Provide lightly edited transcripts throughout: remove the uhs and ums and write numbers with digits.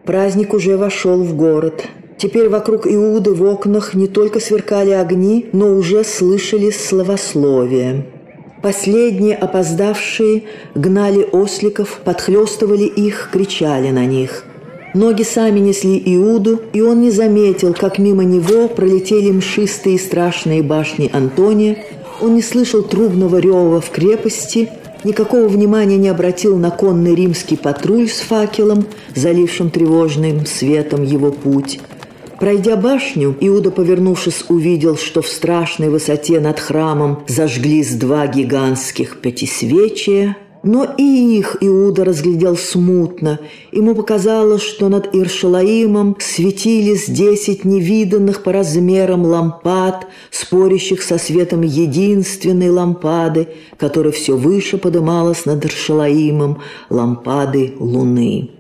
Праздник уже вошел в город. Теперь вокруг Иуды в окнах не только сверкали огни, но уже слышались словословия. Последние опоздавшие гнали осликов, подхлёстывали их, кричали на них. Ноги сами несли Иуду, и он не заметил, как мимо него пролетели мшистые и страшные башни Антония. Он не слышал трубного рева в крепости, никакого внимания не обратил на конный римский патруль с факелом, залившим тревожным светом его путь. Пройдя башню, Иуда, повернувшись, увидел, что в страшной высоте над храмом зажглись 2 гигантских пятисвечия, но и их Иуда разглядел смутно. Ему показалось, что над Иерушалаимом светились 10 невиданных по размерам лампад, спорящих со светом единственной лампады, которая все выше подымалась над Иерушалаимом, лампады луны.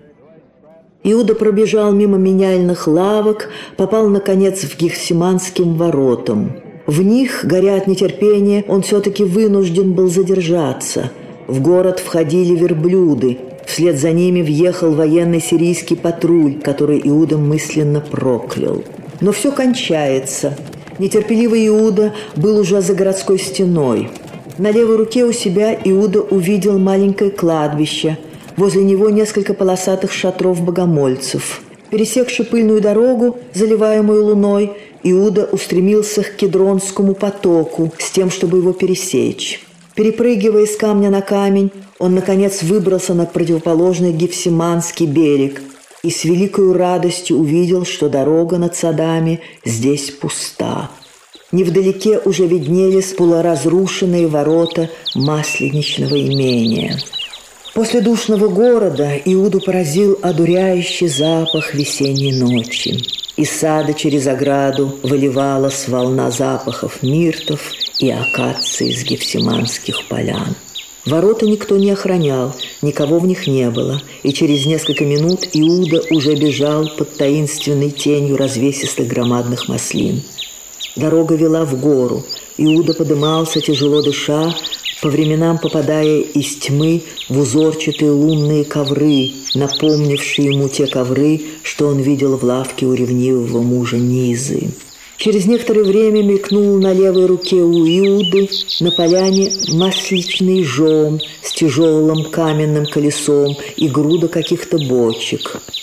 Иуда пробежал мимо меняльных лавок, попал, наконец, в Гефсиманским воротам. В них, горя от нетерпения, он все-таки вынужден был задержаться. В город входили верблюды. Вслед за ними въехал военный сирийский патруль, который Иуда мысленно проклял. Но все кончается. Нетерпеливый Иуда был уже за городской стеной. На левой руке у себя Иуда увидел маленькое кладбище. Возле него несколько полосатых шатров богомольцев. Пересекши пыльную дорогу, заливаемую луной, Иуда устремился к Кедронскому потоку с тем, чтобы его пересечь. Перепрыгивая с камня на камень, он, наконец, выбрался на противоположный Гефсиманский берег и с великой радостью увидел, что дорога над садами здесь пуста. Невдалеке уже виднелись полуразрушенные ворота масленичного имения. После душного города Иуду поразил одуряющий запах весенней ночи. Из сада через ограду выливалась волна запахов миртов и акаций с гефсиманских полян. Ворота никто не охранял, никого в них не было, и через несколько минут Иуда уже бежал под таинственной тенью развесистых громадных маслин. Дорога вела в гору. Иуда подымался, тяжело дыша, по временам попадая из тьмы в узорчатые лунные ковры, напомнившие ему те ковры, что он видел в лавке у ревнивого мужа Низы. Через некоторое время мелькнул на левой руке у Иуды на поляне масличный жом с тяжелым каменным колесом и груда каких-то бочек.